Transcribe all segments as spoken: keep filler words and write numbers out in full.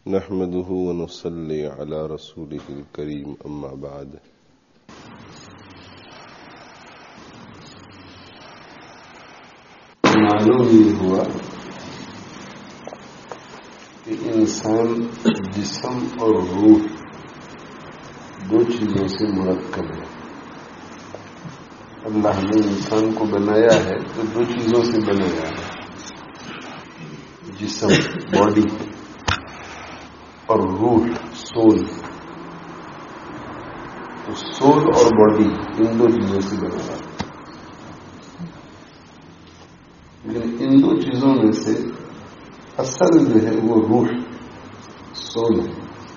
نحمده ونصلي على رسوله الكريم أما بعد. معلوم یہ ہوا کہ انسان جسم اور روح دو چیزوں سے مرکب ہے. اللہ نے انسان کو بنایا ہے تو دو چیزوں سے بنایا ہے، جسم باڈی اور روح سول. تو سول اور باڈی ان دو چیزوں سے بنایا ہے. لیکن ان دو چیزوں میں سے اصل جو ہے وہ روح سول ہے،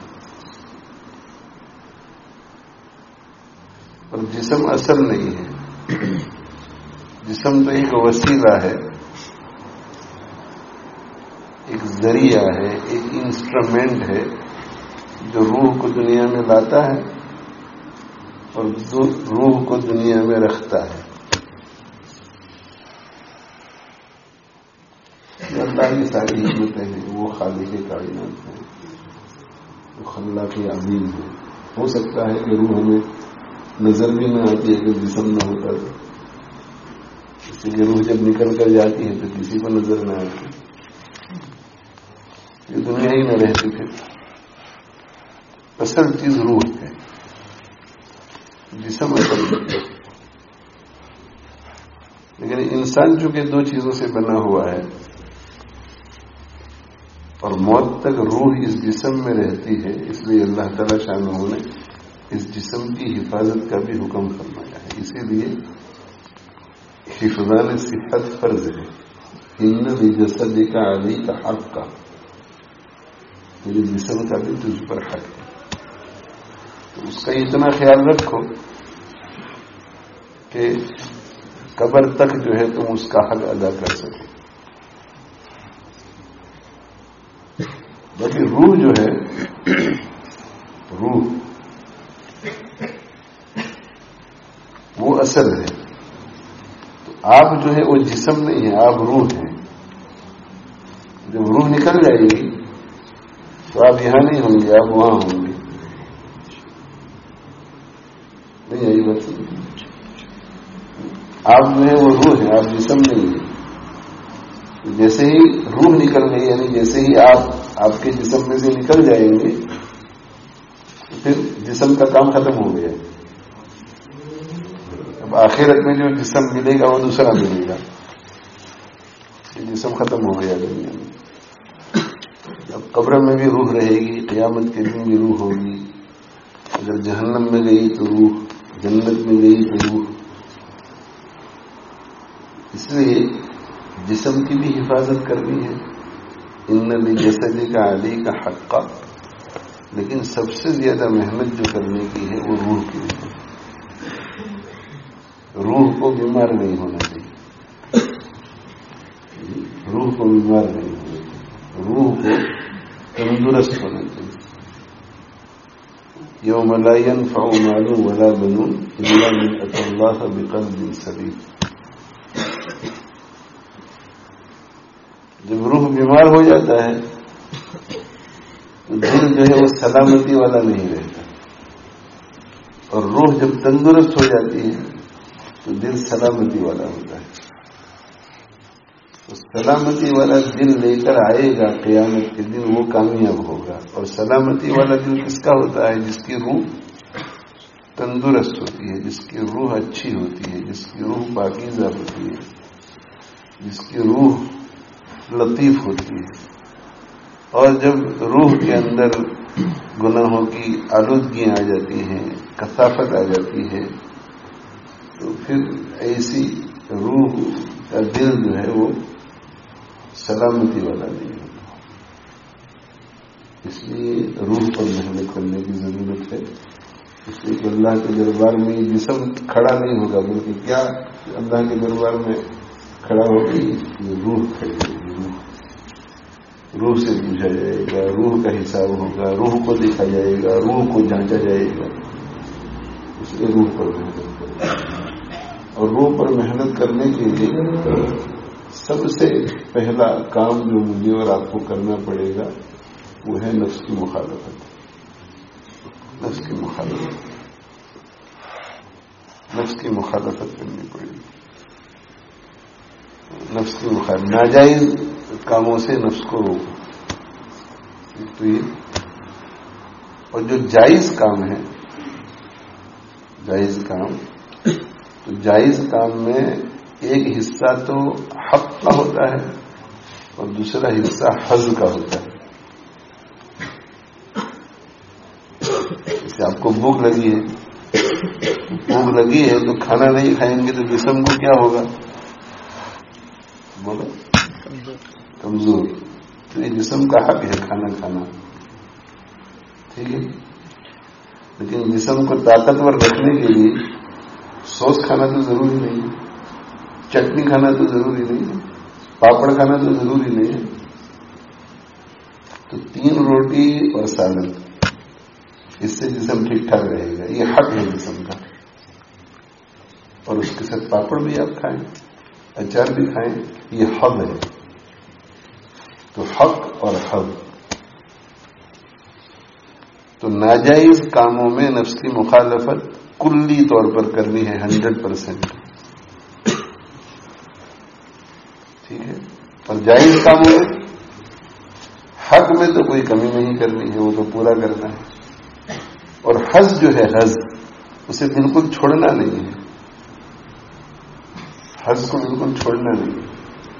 اور جسم اصل نہیں ہے. جسم تو ایک وسیلہ ہے، ایک ذریعہ ہے، ایک انسٹرومنٹ ہے جو روح کو دنیا میں لاتا ہے اور روح کو دنیا میں رکھتا ہے. اللہ کی ساری حکمتیں ہیں، وہ خالق کائنات ہیں، وہ خلاق عظیم ہے. ہو سکتا ہے کہ روح ہمیں نظر بھی نہ آتی ہے کہ جسم نہ ہوتا تو، اس لیے روح جب نکل کر جاتی ہے تو کسی کو نظر نہ آتی، یہ دنیا ہی میں رہتی تھے. اصل چیز روح ہے، جسم اصل ہے. لیکن انسان چونکہ دو چیزوں سے بنا ہوا ہے اور موت تک روح اس جسم میں رہتی ہے، اس لیے اللہ تعالی شانہ نے اس جسم کی حفاظت کا بھی حکم فرمایا ہے. اسی لیے حفظان صحت فرض ہے. ان بجسدک علیک حق، میرے جسم کا بھی تجھ پر حق ہے. تو اس کا اتنا خیال رکھو کہ قبر تک جو ہے تم اس کا حق ادا کر سکو. باقی روح جو ہے، روح وہ اصل ہے. تو آپ جو ہے وہ جسم نہیں ہے، آپ روح ہیں. جب روح نکل جائے گی تو آپ یہاں نہیں ہوں گے، آپ وہاں ہوں گے. نہیں یہی بات، آپ جو ہے وہ روح ہے، آپ جسم نہیں ہے. جیسے ہی روح نکل گئی، یعنی جیسے ہی آپ آپ کے جسم میں سے نکل جائیں گے تو پھر جسم کا کام ختم ہو گیا. اب آخرت میں جو جسم ملے گا وہ دوسرا ملے گا، یہ جسم ختم ہو گیا دنیا میں. اب قبر میں بھی روح رہے گی، قیامت کے دن بھی روح ہوگی. اگر جہنم میں گئی تو روح، جنت میں گئی تو روح. اس لیے جسم کی بھی حفاظت کرنی ہے. ان بجسدک علیک حق، لیکن سب سے زیادہ محنت جو کرنے کی ہے وہ روح کی ہے. روح کو بیمار نہیں ہونا چاہیے، روح کو بیمار نہیں ہونا چاہیے، روح کو تندرست ہونا چاہیے. یوم لا ينفع مال ولا بنون الا من اتى الله بقلب سلیم. جب روح بیمار ہو جاتا ہے تو دل جو ہے وہ سلامتی والا نہیں رہتا، اور روح جب تندرست ہو جاتی ہے تو دل سلامتی والا ہوتا ہے. تو سلامتی والا دل لے کر آئے گا قیامت کے دن، وہ کامیاب ہوگا. اور سلامتی والا دل کس کا ہوتا ہے؟ جس کی روح تندرست ہوتی ہے، جس کی روح اچھی ہوتی ہے، جس کی روح پاکیزہ ہوتی ہے، جس کی روح لطیف ہوتی ہے. اور جب روح کے اندر گناہوں کی آلودگیاں آ جاتی ہیں، کثافت آ جاتی ہے، تو پھر ایسی روح کا دل جو ہے وہ سلامتی والا نہیں ہوتا. اس لیے روح پر محنت کرنے کی ضرورت ہے. اس لیے کہ اللہ کے دربار میں یہ جسم کھڑا نہیں ہوگا، بلکہ کیا اللہ کے دربار میں کھڑا ہوگی؟ یہ روح کھڑی ہوگی. روح سے پوچھا جائے گا، روح کا حساب ہوگا، روح کو دیکھا جائے گا، روح کو جانچا جائے گا. اس لیے روح پر محنت کریں. اور روح پر محنت کرنے کے لیے سب سے پہلا کام جو مجھے اور آپ کو کرنا پڑے گا وہ ہے ہے نفس کی مخالفت. نفس کی مخالفت نفس کی مخالفت کرنی پڑے گی. نفس کی مخالفت ناجائز کاموں سے نفس کو روکو. تو یہ اور جو جائز کام ہے، جائز کام تو جائز کام میں ایک حصہ تو حق کا ہوتا ہے اور دوسرا حصہ حظ کا ہوتا ہے. جیسے آپ کو بھوک لگی ہے، بھوک لگی ہے تو کھانا نہیں کھائیں گے تو جسم کو کیا ہوگا؟ بولو کمزور. تو یہ جسم کا حق ہے کھانا کھانا، ٹھیک ہے. لیکن جسم کو طاقتور رکھنے کے لیے سوس کھانا تو ضروری نہیں ہے، چٹنی کھانا تو ضروری نہیں ہے، پاپڑ کھانا تو ضروری نہیں ہے. تو تین روٹی اور سالن، اس سے جسم ٹھیک ٹھاک رہے گا. یہ حق ہے جسم کا. اور اس کے ساتھ پاپڑ بھی آپ کھائیں، اچار بھی کھائیں، یہ حق ہے. تو حق اور حق. تو ناجائز کاموں میں نفس کی مخالفت کلی طور پر کرنی ہے، ہنڈریڈ پرسینٹ. ٹھیک ہے. اور جائز کاموں میں حق میں تو کوئی کمی نہیں کرنی ہے، وہ تو پورا کرنا ہے. اور حظ جو ہے، حظ اسے بالکل چھوڑنا نہیں ہے. حظ کو بالکل چھوڑنا نہیں ہے.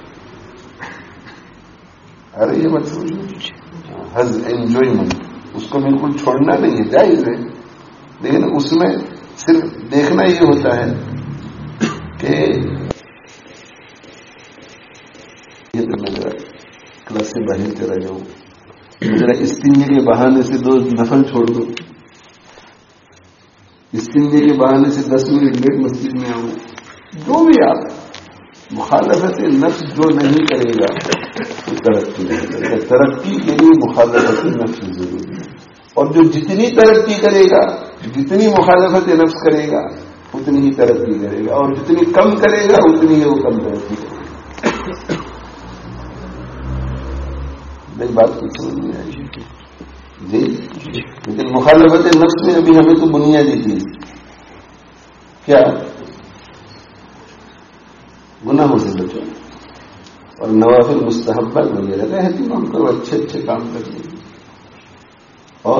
ارے یہ بات سمجھو، حظ انجوائمنٹ اس کو بالکل چھوڑنا نہیں ہے، جائز ہے. لیکن اس میں صرف دیکھنا یہ ہوتا ہے کہ کلاس سے باہر چلا جاؤں، ذرا استنجے کے بہانے سے دو نفل چھوڑ دو، استنجے کے بہانے سے دس منٹ لیٹ مسجد میں آؤں. جو بھی آپ مخالفت نفس جو نہیں کرے گا وہ ترقی نہیں کرے گا. ترقی کے لیے مخالفت نفس ضروری ہے. اور جو جتنی ترقی کرے گا، جتنی مخالفت نفس کرے گا اتنی ہی ترقی کرے گا، اور جتنی کم کرے گا اتنی ہی وہ کم ترقی کرے گا. میری بات کو سمجھ نہیں آئی جی. لیکن مخالفت نفس میں ابھی ہمیں تو بنیادی چیز کیا؟ گناہوں سے بچو اور نوافل مستحبات وغیرہ کا اہتمام کرو، اچھے اچھے کام کرنے. اور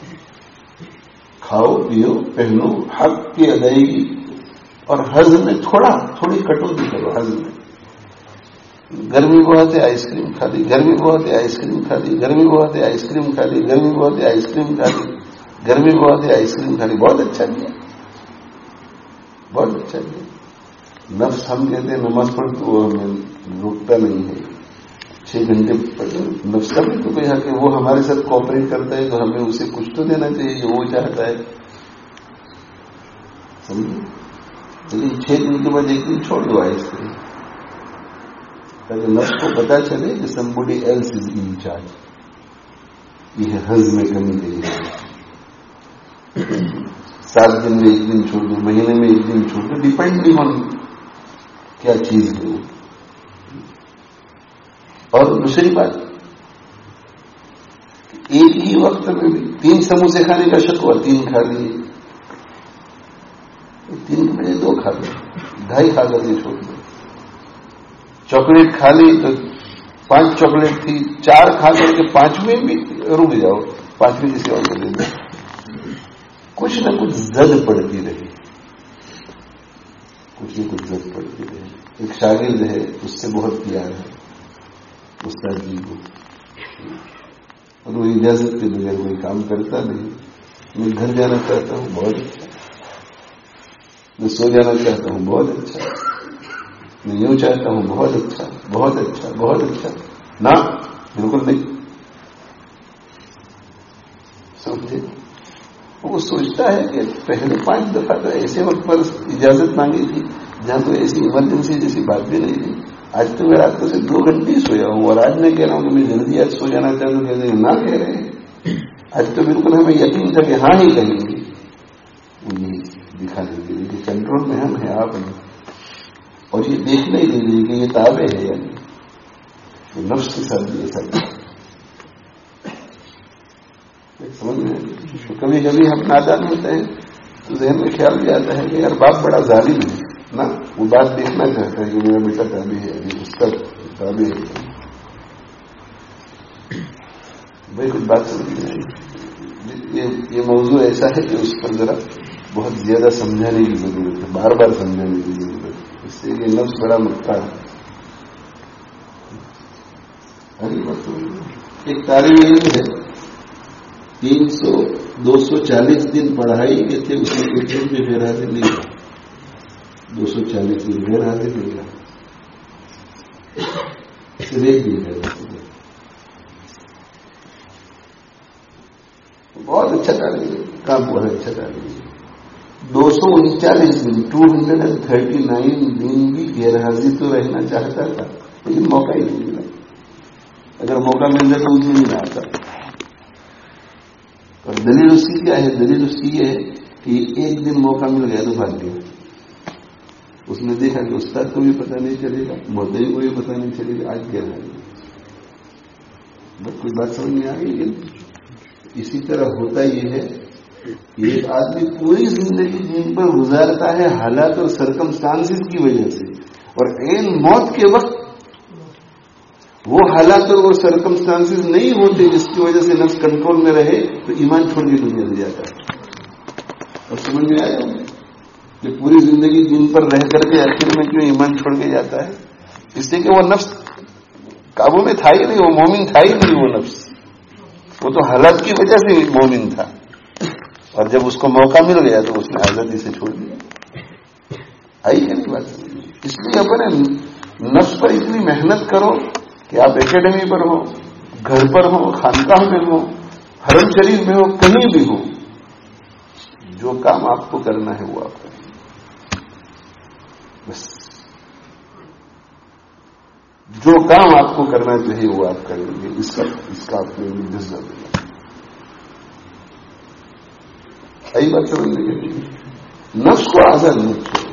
کھاؤ پیو پہنو، حق کی ادائیگی. اور حض میں تھوڑا تھوڑی کٹوتی کرو. حض میں گرمی بہت ہے آئس کریم کھا لی، گرمی بہت ہے آئس کریم کھا لی، گرمی بہت ہے آئس کریم کھا لی، گرمی بہت ہے آئس کریم کھا لی، گرمی بہت ہے آئس کریم کھا لی. بہت اچھا کیا، بہت اچھا کیا. نفس ہم کہتے ہیں نماز پڑھ تو وہ ہمیں روکتا نہیں ہے، چھ گھنٹے پڑھ. نفس کا بھی تو کوئی حق ہے، وہ ہمارے ساتھ کوآپریٹ کرتا ہے تو ہمیں اسے کچھ تو دینا چاہیے جو وہ چاہتا ہے. سمجھے؟ لیکن چھ دن کے بعد ایک دن چھوڑ دو آئس کریم، تاکہ نفس کو پتا چلے کہ somebody else is in charge. یہ حظ میں کمی نہیں ہے. سات دن میں ایک دن چھوڑ دو، مہینے میں ایک دن چھوڑ دو، ڈیپینڈنگ آن کیا چیز ہے وہ. اور دوسری بات، ایک ہی وقت میں بھی تین سموسے کھانے کا شکوہ، تین کھا لیے، تین کے بجے دو کھا لو، ڈھائی کھا کر کے چھوڑ دو. چاکلیٹ کھا لی تو پانچ چاکلیٹ تھی، چار کھا کر کے پانچویں بھی رک جاؤ، پانچویں کسی اور کو دے دو. کچھ نہ کچھ زد پڑتی رہی، کچھ نہ کچھ زد پڑتی رہی. ایک شاگرد ہے، اس سے بہت پیار ہے استاد جی کو، اور وہ اجازت کے بغیر کوئی کام کرتا نہیں. میں گھر جانا چاہتا ہوں، بہت اچھا. میں سو جانا چاہتا ہوں، بہت اچھا. میں یوں چاہتا ہوں، بہت اچھا بہت اچھا بہت اچھا. نہ بالکل نہیں. سمجھے؟ وہ سوچتا ہے کہ پہلے پانچ دفعہ تو ایسے وقت پر اجازت مانگی تھی جہاں تو ایسی ایمرجنسی جیسی بات بھی نہیں تھی. آج تو میں رات کو صرف دو گھنٹے ہی سویا ہوں، اور آج میں کہہ رہا ہوں کہ میں جلدی آج سو جانا چاہتا ہوں. کہتے ہیں نہ کہہ رہے ہیں. آج تو بالکل ہمیں یقین تھا کہ ہاں ہی کہیں گے. انہیں دکھانے کے لیے کہ کنٹرول میں ہم ہیں، آپ نہیں. اور یہ دیکھنا ہی نہیں کہ یہ تابع ہے یا نہیں. نفس کے ساتھ بھی ایسا سمجھ میں تو کبھی کبھی ہم نادان ہوتے ہیں تو ذہن میں خیال بھی آتا ہے کہ یار باپ بڑا ظالم ہے نا، وہ بات دیکھنا چاہتا ہے کہ میرا بیٹا تابع ہے، اس کا تابع ہے. بھائی کچھ بات سمجھ میں آئی؟ یہ موضوع ایسا ہے کہ اس پر ذرا بہت زیادہ سمجھانے کی ضرورت ہے، بار بار سمجھانے کی ضرورت ہے، اس سے یہ نفس بڑا مکتا ہے. ایک طالب علم ہے، تین سو دو سو چالیس دن پڑھائی کے تھے، اس میں ایک دن بھی غیر حاضر نہیں رہا. دو سو چالیس دن غیر حاضر نہیں رہا، صرف ایک دن غیر حاضر. بہت اچھا تعلیم کام، بہت اچھا تعلیم. دو سو انچالیس دن two hundred and thirty nine دن بھی غیر حاضر تو رہنا چاہتا تھا، لیکن موقع ہی نہیں ملا. اگر موقع مل جائے تو اس میں نہیں آتا. اور دلیل اس کی کیا ہے؟ دلیل اس کی یہ ہے کہ ایک دن موقع مل گیا تو بھاگ گیا. اس نے دیکھا کہ استاد کو بھی پتہ نہیں چلے گا، مدعی کو بھی پتہ نہیں چلے گا، آج کیا ہے. بس کوئی بات سمجھ میں آ گئی. لیکن اسی طرح ہوتا یہ ہے کہ ایک آدمی پوری زندگی جن پر گزارتا ہے حالات اور سرکمسٹانسز کی وجہ سے، اور عین موت کے وقت وہ حالات اور وہ سرکمسٹانسز نہیں ہوتے جس کی وجہ سے نفس کنٹرول میں رہے، تو ایمان چھوڑ کے دنیا سے جاتا ہے. اور سمجھ میں آیا کہ پوری زندگی دین پر رہ کر کے آخر میں کیوں ایمان چھوڑ کے جاتا ہے؟ اس لیے کہ وہ نفس قابو میں تھا ہی نہیں، وہ مومن تھا ہی نہیں. وہ نفس وہ تو حالات کی وجہ سے مومن تھا، اور جب اس کو موقع مل گیا تو اس نے آزادی سے چھوڑ دیا. آئی کہ نہیں بات؟ اس لیے اپنے نفس پر اتنی محنت کرو کہ آپ اکیڈمی پر ہو، گھر پر ہو، خانقاہ میں ہو، حرم شریف میں ہو، کہیں بھی ہو، جو کام آپ کو کرنا ہے وہ آپ کریں. بس جو کام آپ کو کرنا چاہیے وہ آپ کریں گے. اس کا اس کا آپ کو جذبہ دینا. صحیح بات سمجھنے کے لیے نفس کو آزاد نہیں چھوڑنا.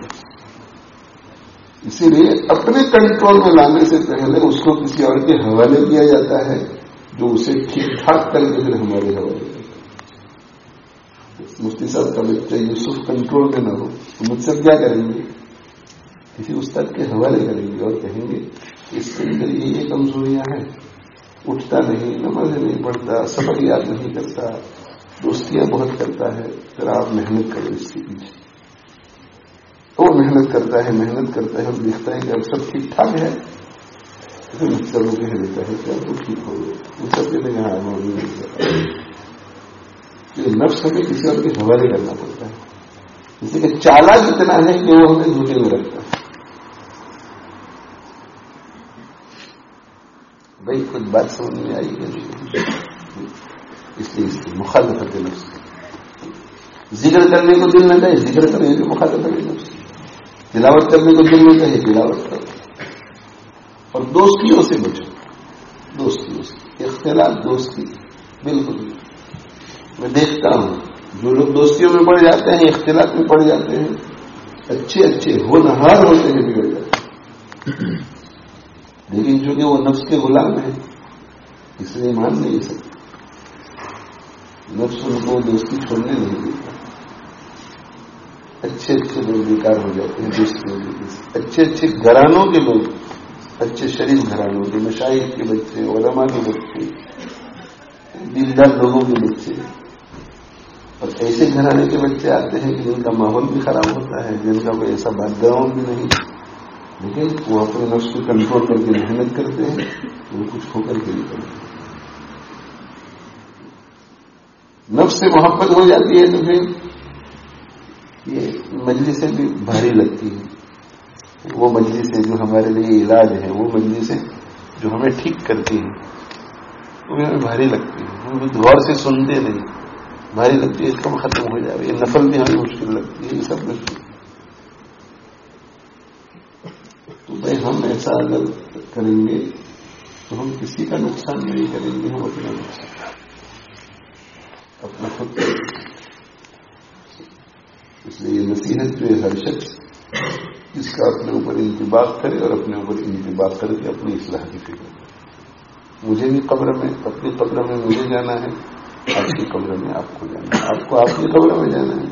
اسی لیے اپنے کنٹرول میں لانے سے پہلے اس کو کسی اور کے حوالے دیا جاتا ہے جو اسے ٹھیک ٹھاک کر کے پھر ہمارے حوالے دیتا ہے. مفتی صاحب کا بچہ یوسف کنٹرول میں نہ ہو تو مجھ سے کیا کریں گے؟ کسی استاد کے حوالے کریں گے اور کہیں گے اس کے اندر یہ یہ کمزوریاں ہیں، اٹھتا نہیں، نماز نہیں پڑھتا، سبق یاد نہیں کرتا، دوستیاں بہت کرتا ہے. پھر آپ محنت کرو اس کے پیچھے. وہ محنت کرتا ہے محنت کرتا ہے اور دیکھتا ہے کہ اب سب ٹھیک ٹھاک ہے، پھر مجھ وہ کہہ دیتا ہے کہ اب تو ٹھیک ہو گئے. وہ سب کہتے ہیں ہاں موضوع نہیں کرتا. نفس ہمیں کسی اور کے حوالے کرنا پڑتا ہے، اس لیے کہ چالاک اتنا ہے کہ وہ ہمیں دھوکے میں رکھتا ہے. بھائی کچھ بات سمجھ میں آئی ہے؟ اس لیے اس کی مخالفت نفس. ذکر کرنے کو دل نہ چاہے ذکر کرنے کی مخالفت نفس. تلاوت کرنے کو دل نہ چاہے تلاوت کرو. اور دوستیوں سے بچو. دوستیوں سے اختلاف دوستی بالکل. میں دیکھتا ہوں جو لوگ دوستیوں میں پڑ جاتے ہیں اختلاف میں پڑ جاتے ہیں، اچھے اچھے ہونہار ہوتے ہیں بگڑ جاتے ہیں. لیکن چونکہ وہ نفس کے غلام ہیں اس لیے مان نہیں سکتے. نفس ان کو دوستی چھوڑنے نہیں دیتا. اچھے اچھے لوگ بیکار ہو جاتے ہیں دوستیوں کے پیچھے. اچھے اچھے گھرانوں کے لوگ، اچھے شریف گھرانوں کے، مشائخ کے بچے، علماء کے بچے، دیندار لوگوں کے بچے، اور ایسے گھرانے کے بچے آتے ہیں کہ جن کا ماحول بھی خراب ہوتا ہے، جن کا کوئی ایسا بیک گراؤنڈ بھی نہیں، لیکن وہ اپنے نفس کو کنٹرول کر کے محنت کرتے ہیں، وہ کچھ ہو کر کے نکلتے ہیں. نفس سے محبت ہو جاتی ہے تو پھر یہ مجلسیں بھی بھاری لگتی ہیں. وہ مجلسیں جو ہمارے لیے علاج ہے، وہ مجلسیں جو ہمیں ٹھیک کرتی ہیں، وہ بھی ہمیں بھاری لگتی ہیں. ہم بھی غور سے سنتے نہیں، بھاری لگتی ہے. اس کا ختم ہو جائے. یہ نفل بھی ہمیں مشکل لگتی ہے. یہ سب مشکل. تو بھائی ہم ایسا اگر کریں گے تو ہم کسی کا نقصان نہیں کریں گے، ہم اپنا نقصان اپنا خود کریں گے. اس لیے یہ نصیحت جو ہے ہر شخص جس کا اپنے اوپر انتباہ کرے اور اپنے اوپر انتباہ کر کے اپنی اصلاح کی فکر کرے. مجھے بھی قبر میں، اپنی قبر میں مجھے جانا ہے، آپ کی قبر میں آپ کو جانا ہے، آپ کو آپ کی قبر میں جانا ہے.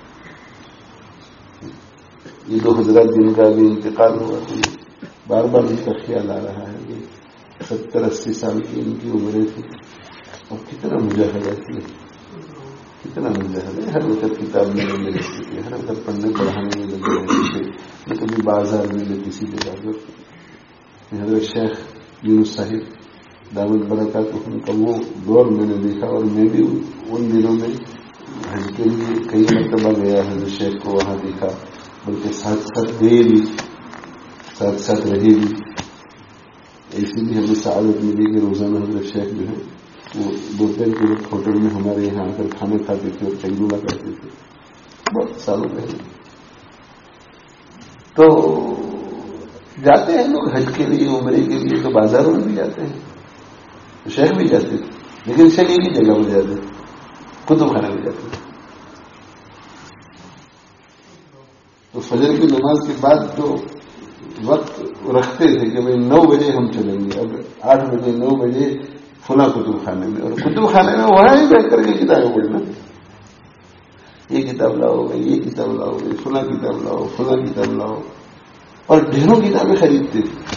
یہ دو حضرات جن کا بھی انتقال ہوا تو بار بار ان کا خیال آ رہا ہے کہ ستر اسی سال کی ان کی عمریں تھی اور کتنا مجاہدہ کیا، کتنا مجاہدہ ہے. ہر وقت کتاب میں لگے رہتے تھے، ہر وقت پڑھنے پڑھانے میں لگے رہتے تھے، نہ کبھی بازار میں نہ کسی جگہ پر. حضرت شیخ یونس صاحب دعوت برکات ان کا وہ دور میں نے دیکھا، اور میں بھی ان دنوں میں حج کے لیے کئی مرتبہ گیا. حضرت شیخ کو وہاں دیکھا، بلکہ ساتھ ساتھ گئے بھی، ساتھ ساتھ رہے بھی. ایسی بھی ہمیں سعادت ملی کہ روزانہ حضرت شیخ جو ہے وہ دوپہر کے وقت ہوٹل میں ہمارے یہاں آ کر کھانے کھاتے تھے اور چنگولا کرتے تھے، بہت سالوں پہلے. تو جاتے ہیں لوگ حج کے لیے، عمرے کے لیے، تو بازاروں میں بھی جاتے ہیں، شہر بھی جاتے تھے، لیکن شہر ایک ہی جگہ میں جاتے ہیں، کتب خانے میں جاتے ہیں. تو فجر کی نماز کے بعد تو وقت رکھتے تھے کہ بھائی نو بجے ہم چلیں گے، اب آٹھ بجے نو بجے فلاں کتب خانے میں، اور کتب خانے میں وہاں ہی بیٹھ کر کے کتابیں پڑھنا. یہ کتاب لاؤ گے، یہ کتاب لاؤ گے، فلاں کتاب لاؤ، فلاں کتاب لاؤ، اور ڈھیروں کتابیں خریدتے تھے.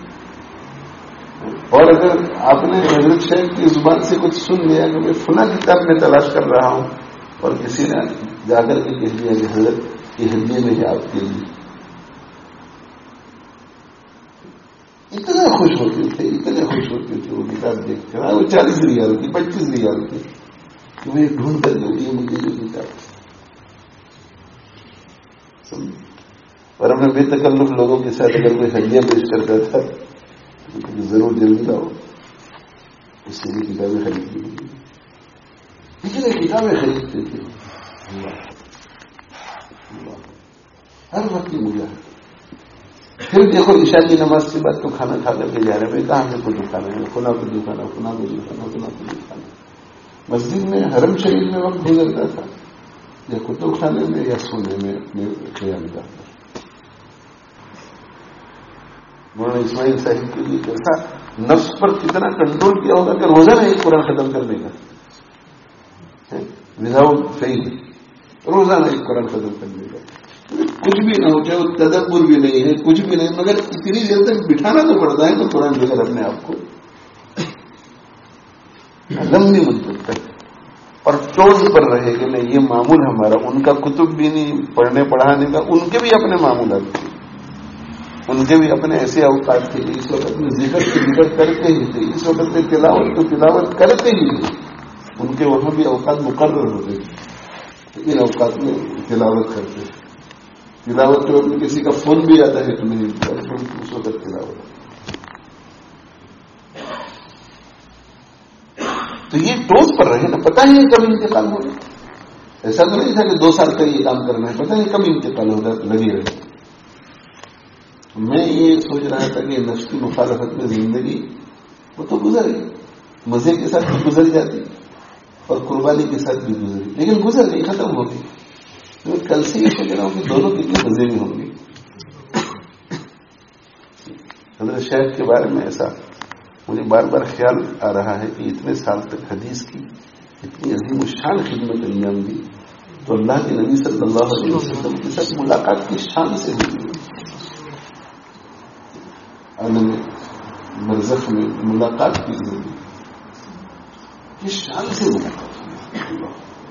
اور اگر آپ نے حضرت شیخ کی زبان سے کچھ سن لیا کہ میں فلاں کتاب میں تلاش کر رہا ہوں، اور کسی نے جا کر کے کہہ دیا کہ حضرت یہ ہدیے میں ہے آپ کے لیے، اتنا خوش ہوتے تھے، اتنے خوش ہوتے تھے وہ کتاب دیکھ کر. وہ چالیس ریال کی، پچیس ریال کی، کہ میں ڈھونڈ کر دوں یہ مجھے جو کتاب. اور ہم نے بے تکلف لوگوں کے ساتھ اگر کوئی ہدیہ پیش کرتا تھا تو ضرور جلدی لاؤ، اس سے بھی کتابیں خریدتی ہوئی. اتنے کتابیں خریدتے تھے، ہر وقت کی مجھے. پھر دیکھو عشاء کی نماز کے بعد تو کھانا کھا کر کے جا رہے ہیں، کہاں سے کچھ کھانا ہے، کھلا کچھ کھانا، کھلا کچھ کھانا، کھلا کچھ کھانا. مسجد میں حرم شریف میں وقت گزرتا تھا، یا کتب خانے میں، یا سونے میں اپنے خیال کا. مولانا اسماعیل صاحب کے لیے کیسا نفس پر کتنا کنٹرول کیا ہوگا کہ روزانہ ایک قرآن ختم کرنے کا، وداؤٹ فیل، روزانہ ایک قرآن ختم کرنے کا. کچھ بھی نہ ہو، چاہے وہ تدبر بھی نہیں ہے، کچھ بھی نہیں، مگر اتنی دیر تک بٹھانا تو پڑتا ہے تو قرآن لے کر اپنے آپ کو لمبی مدت تک. اور ٹوز پر رہے کہ نہیں یہ معمول ہمارا. ان کا کتب بھی نہیں پڑھنے پڑھانے کا، ان کے بھی اپنے معمولات تھے، ان کے بھی اپنے ایسے اوقات تھے. اس وقت میں ذکر کے ذکر کرتے ہی تھے، اس وقت میں تلاوت تو تلاوت کرتے ہی تھے. ان کے وہاں بھی اوقات مقرر ہوتے تھے، ان اوقات میں تلاوت کرتے تھے. تلاوت کے وقت کسی کا فون بھی آتا ہے تو نہیں، اس وقت تلاوت. تو یہ ٹوز پر رہے نا، پتہ نہیں کب انتقال ہوگا. ایسا تو نہیں تھا کہ دو سال کا یہ کام کرنا ہے، پتہ نہیں کب انتقال ہوگا، لگی رہے. میں یہ سوچ رہا تھا کہ نفس کی مخالفت میں زندگی وہ تو گزر گئی، مزے کے ساتھ بھی گزر جاتی اور قربانی کے ساتھ بھی گزری، لیکن گزر گئی، ختم ہو گئی. میں کل سے یہ سوچ رہا ہوں کہ دونوں کتنے مزے میں ہوں گے. حضرت شیخ کے بارے میں ایسا مجھے بار بار خیال آ رہا ہے کہ اتنے سال تک حدیث کی اتنی عظیم الشان خدمت انجام دی تو اللہ کے نبی صلی اللہ علیہ وسلم کے ساتھ ملاقات کی شان سے ہوئی. عالم برزخ میں ملاقات کی ضروری، کس شان سے ملاقات ہوئی،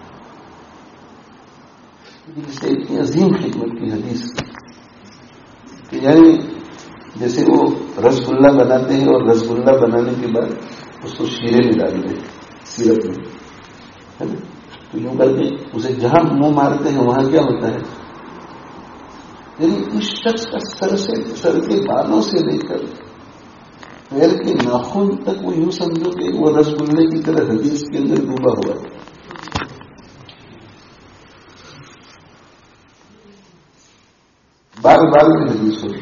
جس سے اتنی عظیم خدمت کی حدیث کہ یعنی جیسے وہ رس گلہ بناتے ہیں اور رس گلہ بنانے کے بعد اس کو شیرے میں ڈال دیں سیرپ میں، ہے نا، تو یوں کر کے اسے جہاں منہ مارتے ہیں وہاں کیا ہوتا ہے، یعنی اس شخص کا سر سے سر کے بالوں سے لے کر پیر کے ناخن تک وہ یوں سمجھو کہ وہ رس گلے کی طرح حدیث کے اندر ڈوبا ہوا ہے. بار بار میں حدیث ہوئی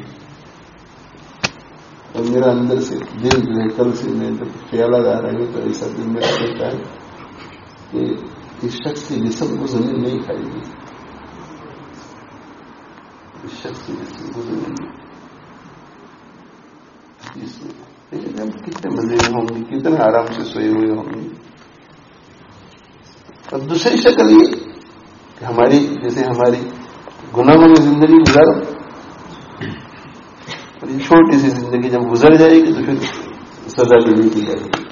اور میرا اندر سے دل جو ہے کل سے میں جب خیالات آ رہے ہیں تو ایسا دل میں سوچتا ہے کہ اس شخص کے جسم کو زمین نہیں کھائے گی، اس شخص کے جسم کو زمین نہیں. لیکن ہم کتنے مزے میں ہوں گے، کتنے آرام سے سوئے ہوئے ہوں گے. اور دوسری شکل یہ کہ ہماری جیسے ہماری گناہوں میں زندگی گزارو، اور یہ چھوٹی سی زندگی جب گزر جائے گی تو پھر سزا دینی کی جائے گی.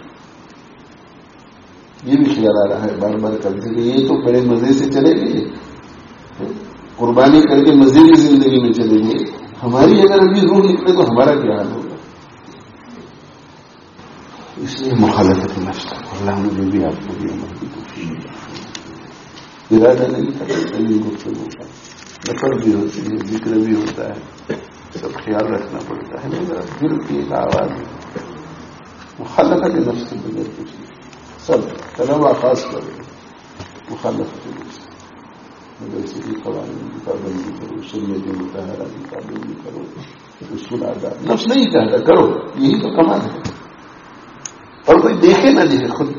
یہ بھی خیال آ رہا ہے بار بار کرتے کہ یہ تو بڑے مزے سے چلے گی، قربانی کر کے مزے کی زندگی میں چلے گی، ہماری اگر ابھی روح نکلے تو ہمارا کیا حال ہوگا. اس لیے مخالفت نفس اللہ مجھے بھی آپ کو بھی عمل کی توفیق. ارادہ نہیں تھا گفتگو کا، نفر بھی ہوتی ہے، ذکر بھی ہوتا ہے، سب خیال رکھنا پڑتا ہے، میرا دل کی ایک آواز ہے مخالفت نفس کے بغیر کچھ نہیں. سب قدم آغاز کرو مخالفت نفس، مدرسے کی قوانین کی پابندی کرو، سنت مطہرہ کی پابندی کرو، اصول آداب. نفس نہیں چاہتا کرو، یہی تو کمال ہے. اور کوئی دیکھے نہ دیکھے، خود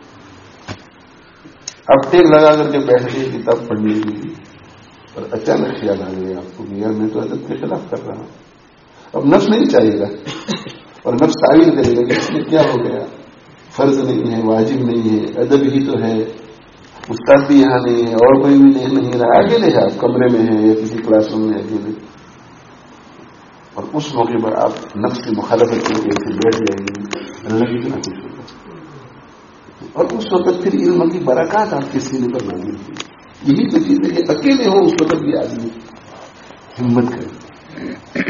اب ٹیک لگا کر کے بیٹھ گئے کتاب پڑھنے کے لیے اور اچانک خیال آ گیا آپ کو کہ یار میں تو ادب کے خلاف کر رہا ہوں. اب نفس نہیں چاہیے گا اور نفس تعویل کرے گا کہ اس میں کیا ہو گیا، فرض نہیں ہے، واجب نہیں ہے، ادب ہی تو ہے، استاد بھی یہاں نہیں ہے اور کوئی بھی دیکھ نہیں رہا، اکیلے ہے آپ کمرے میں ہیں یا کسی کلاس روم میں اکیلے، اور اس موقع پر آپ نفس کی مخالفت کر کے ایسے بیٹھ جائیں گے، اللہ کتنا خوش ہوگا. اور اس وقت پھر علم کی برکات آپ کے سینے پر نازل ہوئی. یہی تو چیز ہے کہ اکیلے ہو اس وقت بھی آدمی ہمت کرے،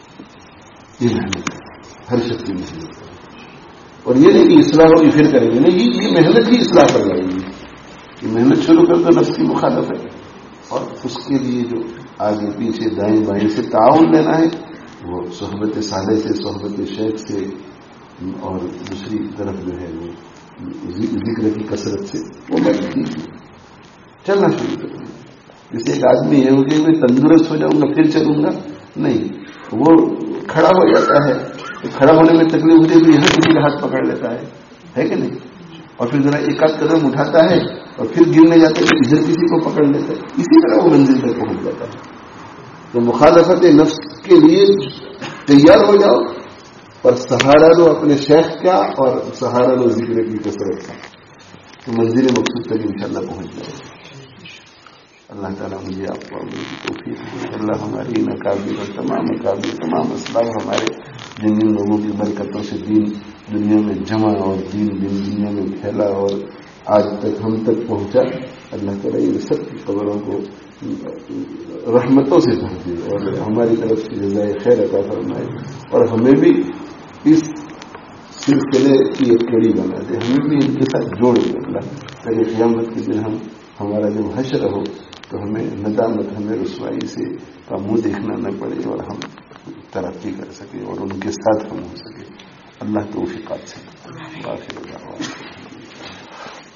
یہ محنت ہر شخص کی محنت کرے. اور یہ نہیں کہ اصلاح ہوگی پھر کریں گے، نہیں، یہ محنت ہی اصلاح کر لائے گی. یہ محنت شروع کر دو نفس کی مخالفت، اور اس کے لیے جو آگے پیچھے دائیں بائیں سے تعاون لینا ہے وہ صحبت صالح سے، صحبت شیخ سے، اور دوسری طرف جو ہے وہ ذکر کی کثرت سے وہ بڑھتی چلنا شروع کروں. جیسے ایک آدمی ہے وہ کہ میں تندرست ہو جاؤں گا پھر چلوں گا، نہیں، وہ کھڑا ہو جاتا ہے تو کھڑا ہونے میں تکلیف ہوتی ہے تو یہاں کسی کا ہاتھ پکڑ لیتا ہے ہے کہ نہیں، اور پھر ذرا ایک آدھ قدم اٹھاتا ہے اور پھر گرنے جاتا ہے تو ادھر کسی کو پکڑ لیتا ہے، اسی طرح وہ منزل تک پہنچ جاتا ہے. تو مخالفت نفس کے لیے تیار ہو جاؤ اور سہارا لو اپنے شیخ کا اور سہارا لو ذکر کی کثرت کا، تو منزل مقصود تک انشاءاللہ پہنچ جائے گا. اللہ تعالیٰ مجھے آپ کو عمل کی توفیق دے. اللہ ہماری ناکامی اور تمام ناکامی تمام اسباب ہمارے جن جن لوگوں کی برکتوں سے دین دنیا میں جمع اور دین دین دنیا میں پھیلا اور آج تک ہم تک پہنچا، اللہ تعالیٰ یہ سب کی قبروں کو رحمتوں سے بھر دے اور ہماری طرف سے جزائے خیر عطا فرمائے، اور ہمیں بھی اس سلسلے کی ایک کڑی بنا دے، ہمیں بھی ان کے ساتھ جوڑ دے اللہ، تاکہ قیامت کے دن ہم ہمارا جب حشر ہو تو ہمیں ندامت، ہمیں رسوائی سے کا منہ دیکھنا نہ پڑے اور ہم ترقی کر سکیں اور ان کے ساتھ ہم ہو سکیں. اللہ توفیقات سے.